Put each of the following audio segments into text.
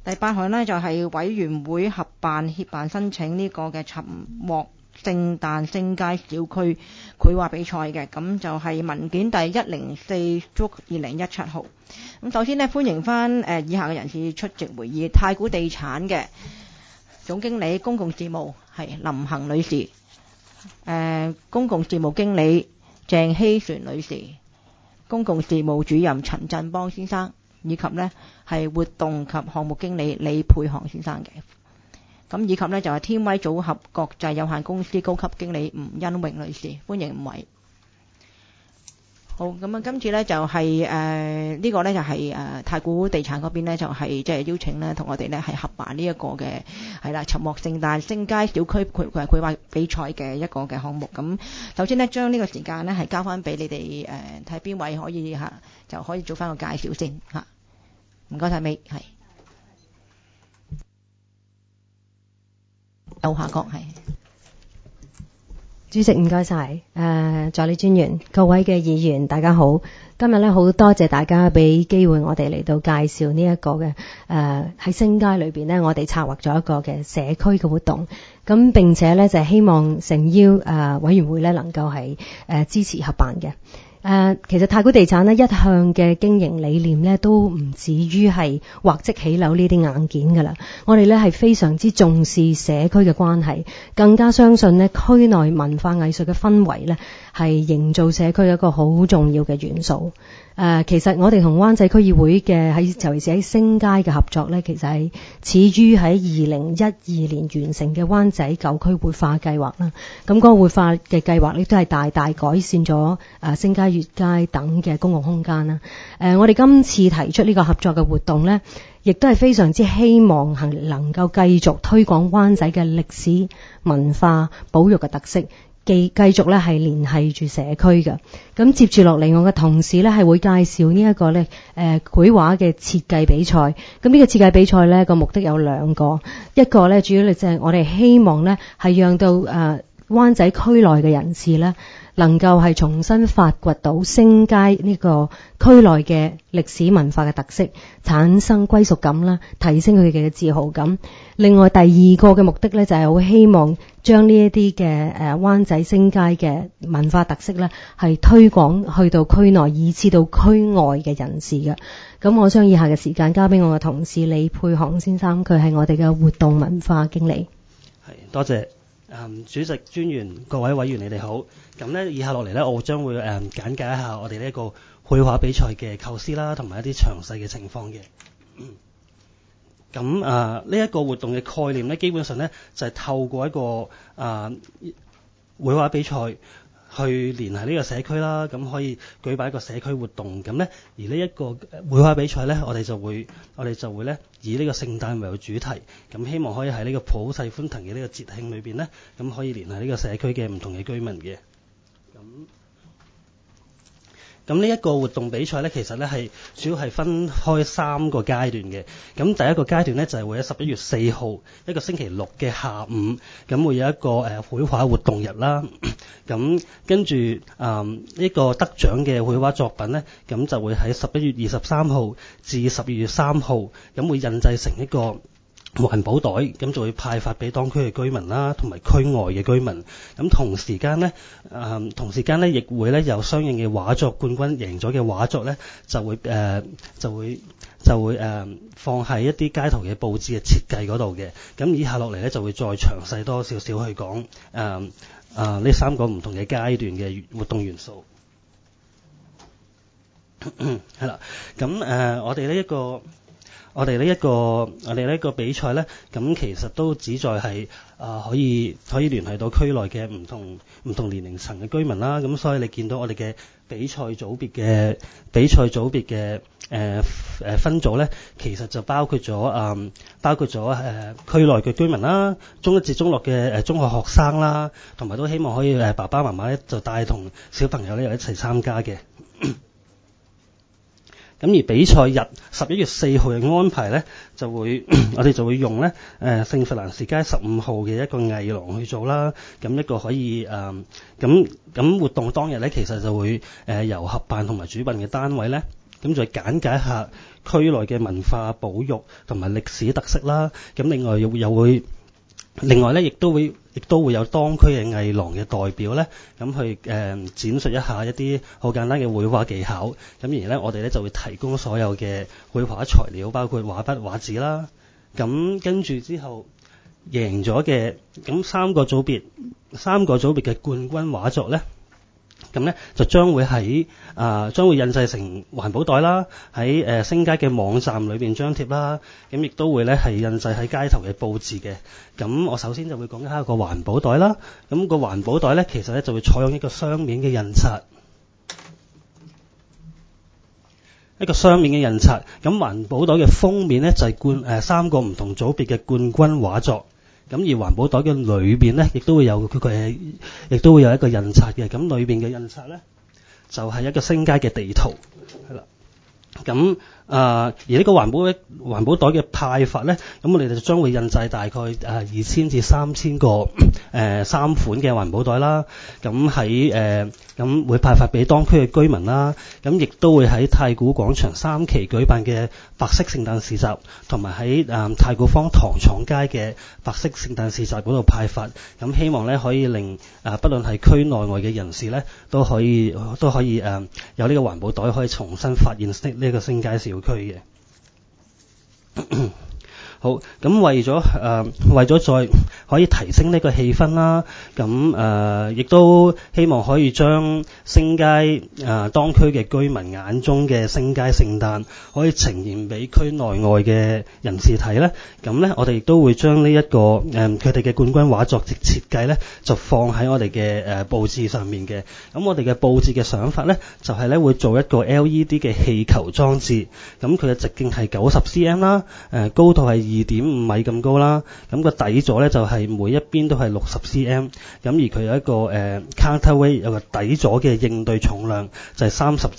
第8項呢，就係委員會協辦申請呢個嘅沉默聖誕星街小區繪畫比賽嘅，咁就係文件第104/2017號。咁首先呢，歡迎翻以下嘅人士出席會議。太古地產嘅總經理公共事務係林恒女士，公共事務經理鄭希璇女士，公共事務主任陳振邦先生，以及呢係活動及項目經理李佩航先生嘅。咁以及呢就係天威組合國際有限公司高級經理吳欣榮女士，歡迎5位。好，咁啊，今次呢就係呢個呢就係太古地產嗰邊呢就係即係邀請呢同我哋呢係合辦呢一個嘅係啦沉默聖誕星街小區繪畫比賽嘅一個嘅項目。咁首先呢將呢個時間呢係交翻俾你哋睇邊位可以就可以做翻個介紹先嚇。唔該晒，尾係右下角係。 主席唔該晒，助理專員，各位嘅議員大家好。今日咧好多謝大家俾機會我哋嚟到介紹呢一個嘅喺星街裏邊呢，我哋策劃咗一個嘅社區嘅活動。咁並且呢，就係希望誠邀委員會呢能夠係支持合辦嘅。其實太古地產呢一向嘅經營理念呢都唔止於係畫則起樓呢啲硬件㗎啦，我哋呢係非常之重視社區嘅關係，更加相信呢區內文化藝術嘅氛圍呢係營造社區一個好重要嘅元素。其實我哋同灣仔區議會嘅尤其是喺星街嘅合作呢，其實係始於喺2012年完成嘅灣仔舊區活化計劃啦。咁嗰個活化嘅計劃呢，都係大大改善咗星街、月街等嘅公共空間啦。我哋今次提出呢個合作嘅活動呢，亦都係非常之希望能夠繼續推廣灣仔嘅歷史文化保育嘅特色。繼續咧係聯繫住社區嘅。咁接住落嚟，我嘅同事咧係會介紹呢一個咧繪畫嘅設計比賽。咁呢個設計比賽咧個目的有2個，一個咧主要咧就係我哋希望咧係讓到灣仔區內嘅人士咧能夠係重新發掘到星街呢個區內嘅歷史文化嘅特色，產生歸屬感啦，提升佢哋嘅自豪感。另外第2個嘅目的咧就係好希望將呢一啲嘅灣仔星街嘅文化特色咧係推廣去到區內，以至到區外嘅人士嘅。咁我將以下嘅時間交俾我嘅同事李佩航先生，佢係我哋嘅活動文化經理。 係，多謝。主席、專員、各位委員，你哋好。咁呢，以下落嚟呢，我將會簡介一下我哋呢一個繪畫比賽嘅構思啦，同埋一啲詳細嘅情況嘅。咁呢一個活動嘅概念呢，基本上呢就係透過一個繪畫比賽去聯繫呢個社區啦，咁可以舉辦一個社區活動。咁呢，而呢一個繪畫比賽呢，我哋就會呢以呢個聖誕為主題，咁希望可以喺呢個普世歡騰嘅呢個節慶裏邊呢，咁可以聯繫呢個社區嘅唔同嘅居民嘅。咁呢一個活動比賽呢，其實呢係主要係分開3個階段嘅。咁第一個階段呢，就係會喺11月4號一個星期六嘅下午，咁會有一個繪畫活動日啦。咁跟住呢個得獎嘅繪畫作品呢，咁就會喺11月23號至12月3號，咁會印製成一個環保袋，咁就會派發俾當區嘅居民啦，同埋區外嘅居民。咁同時間呢，亦會呢有相應嘅畫作冠軍贏咗嘅畫作呢，就會放喺一啲街頭嘅佈置嘅設計嗰度嘅。咁以下落嚟呢，就會再詳細多少少去講呢3個唔同嘅階段嘅活動元素。係啦，咁我哋呢一個比賽呢，咁其實都旨在係可以聯繫到區內嘅唔同年齡層嘅居民啦。咁所以你見到我哋嘅比賽組別嘅分組呢，其實就包括咗區內嘅居民啦，中一至中六嘅中學學生啦，同埋都希望可以爸爸媽媽呢就帶同小朋友呢又一齊參加嘅。咁而比賽日11月4號嘅安排呢，我哋就會用呢聖弗蘭士街15號嘅一個藝廊去做啦。咁一個可以咁活動當日呢，其實就會由合辦同埋主辦嘅單位呢，咁就簡介一下區內嘅文化保育同埋歷史特色啦。咁另外咧，亦都會有當區嘅藝廊嘅代表咧，咁去展述一下一啲好簡單嘅繪畫技巧。咁而咧，我哋咧就會提供所有嘅繪畫材料，包括畫筆、畫紙啦。咁跟住之後贏咗嘅咁三個組別嘅冠軍畫作咧，咁咧就將會印製成環保袋啦，喺星街嘅網站裏邊張貼啦，咁亦都會咧係印製喺街頭嘅佈置嘅。咁我首先就會講一下個環保袋啦。咁個環保袋咧，其實咧就會採用一個雙面嘅印刷，咁環保袋嘅封面咧就係三個唔同組別嘅冠軍畫作。咁而環保袋嘅裏邊咧，亦都會有一個印刷嘅。咁裏邊嘅印刷咧，就係一個星街嘅地圖，係啦。咁而呢個環保袋嘅派發咧，咁我哋就將會印製大概2000至3000個3款嘅環保袋啦。咁會派發俾當區嘅居民啦。咁亦都會喺太古廣場3期舉辦嘅白色聖誕市集，同埋喺太古坊糖廠街嘅白色聖誕市集嗰度派發。咁希望咧可以令不論係區內外嘅人士咧，都可以有呢個環保袋可以重新發現呢個星街小區嘅。好，咁為咗再可以提升呢個氣氛啦，咁亦都希望可以將星街當區嘅居民眼中嘅星街聖誕可以呈現俾區內外嘅人士睇咧。咁咧，我哋亦都會將呢一個佢哋嘅冠軍畫作設計咧，就放喺我哋嘅佈置上面嘅。咁我哋嘅佈置嘅想法咧，就係咧會做一個 LED 嘅氣球裝置。咁佢嘅直徑係90 cm 啦，高度係2.5米咁高啦。咁個底座咧就係每一邊都係60 cm。咁而佢有一個counterweight， 有個底座嘅應對重量就係30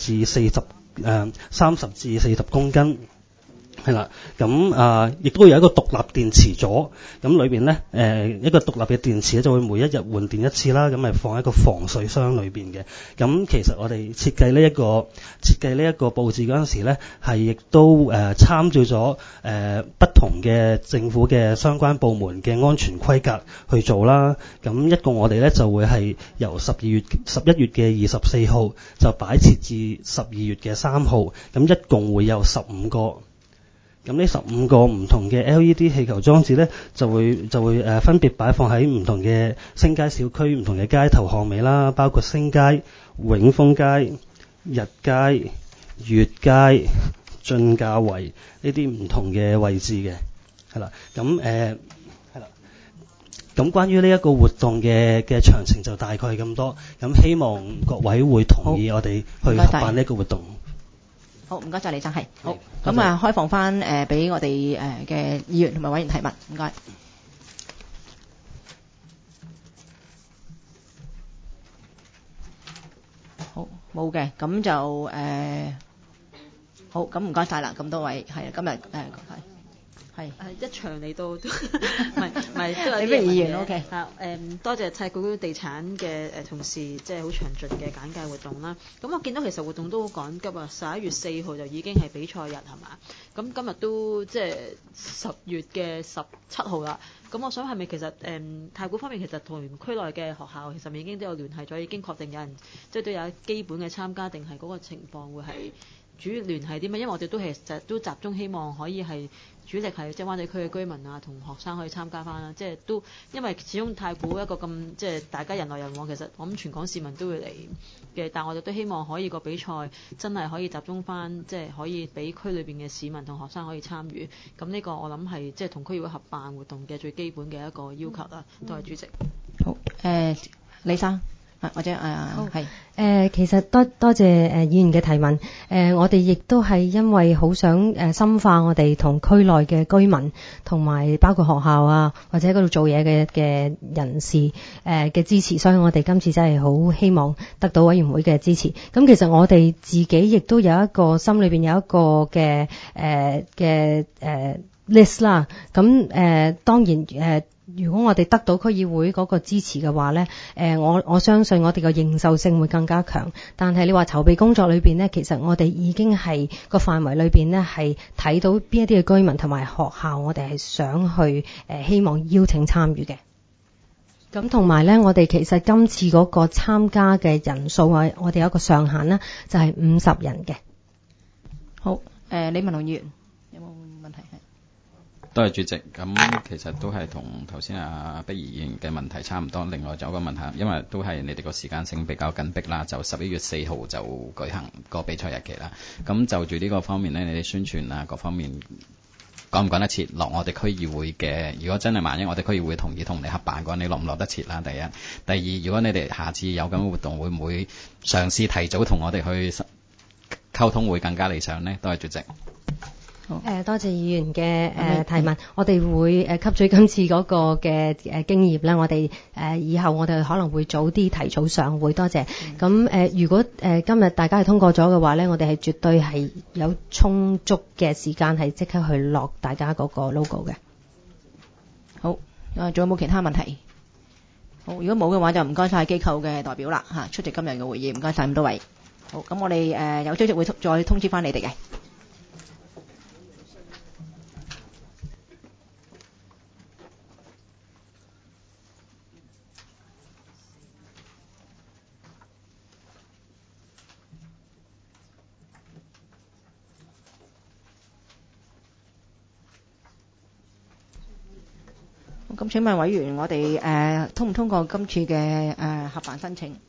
至40公斤。係啦，咁亦都有一個獨立電池座，咁裏邊咧一個獨立嘅電池咧就會每一日換電一次啦，咁係放喺個防水箱裏邊嘅。咁其實我哋設計呢一個佈置嗰陣時咧，係亦都參照咗不同嘅政府嘅相關部門嘅安全規格去做啦。咁一共我哋咧就會係由11月嘅24號就擺設至12月嘅3號，咁一共會有15個。咁呢15個唔同嘅 LED 氣球裝置咧，就會分別擺放喺唔同嘅星街小區、唔同嘅街頭巷尾啦，包括星街、永豐街、日街、月街、進價圍呢啲唔同嘅位置嘅，係啦。咁係啦。咁關於呢一個活動嘅詳情就大概咁多。咁希望各位會同意我哋去合辦呢一個活動。 好，唔該晒李生，係好。咁開放翻俾我哋嘅議員同埋委員提問，唔該。好，冇嘅，咁就好，咁唔該晒啦，咁多位係今日係一場嚟到都唔係都有啲咩議員 OK 多謝太古地產嘅同事，即係好詳盡嘅簡介活動啦。咁我見到其實活動都好趕急啊，11月4號就已經係比賽日係嘛？咁今日都即係10月嘅17號啦。咁我想係咪其實太古方面其實同區內嘅學校其實已經都有聯繫咗，已經確定有人即係都有基本嘅參加，定係嗰個情況會係主要聯繫啲咩？因為我哋都其實都集中希望可以係主力係即係灣仔區嘅居民啊同學生可以參加翻啦，即係都因為始終太古一個咁即係大家人來人往，其實我諗全港市民都會嚟嘅，但我哋都希望可以個比賽真係可以集中翻，即係可以俾區裏邊嘅市民同學生可以參與。咁呢個我諗係即係同區議會合辦活動嘅最基本嘅一個要求啦。多謝主席。 好，李生。或者係其實多謝議員嘅提問。我哋亦都係因為好想深化我哋同區內嘅居民同埋包括學校啊或者嗰度做嘢嘅人士嘅支持，所以我哋今次真係好希望得到委員會嘅支持。咁其實我哋自己亦都有一個心裏邊有一個嘅list 啦。咁當然如果我哋得到區議會嗰個支持嘅話咧，我相信我哋個認受性會更加強。但係你話籌備工作裏邊咧，其實我哋已經係個範圍裏邊咧係睇到邊一啲嘅居民同埋學校，我哋係想去希望邀請參與嘅。咁同埋咧，我哋其實今次嗰個參加嘅人數啊，我哋有一個上限啦，就係50人嘅。 好，李文龍議員有冇問題？ 多謝主席。咁其實都係同頭先阿碧儀議員嘅問題差唔多。另外仲有個問題，因為都係你哋個時間性比較緊迫啦，就11月4號就舉行個比賽日期啦。咁就住呢個方面呢，你哋宣傳啊各方面趕唔趕得切落我哋區議會嘅？如果真係萬一我哋區議會同意同你合辦嘅話，你落唔落得切啦？第一，第二，如果你哋下次有咁嘅活動，會唔會嘗試提早同我哋去溝通，會更加理想呢？多謝主席。 多謝議員嘅提問，我哋會吸取今次嗰個嘅經驗啦。我哋以後我哋可能會早啲提早上會。多謝。咁如果今日大家係通過咗嘅話咧，我哋係絕對係有充足嘅時間係即刻去落大家嗰個 logo 嘅。 好，仲有冇其他問題？好，如果冇嘅話就唔該晒機構嘅代表啦嚇，出席今日嘅會議，唔該晒咁多位。好，咁我哋有消息會再通知翻你哋嘅。咁請問委員，我哋通唔通過今次嘅合辦申請？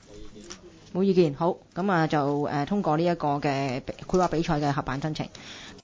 冇意見。好，咁就通過呢一個嘅繪畫比賽嘅合辦申請。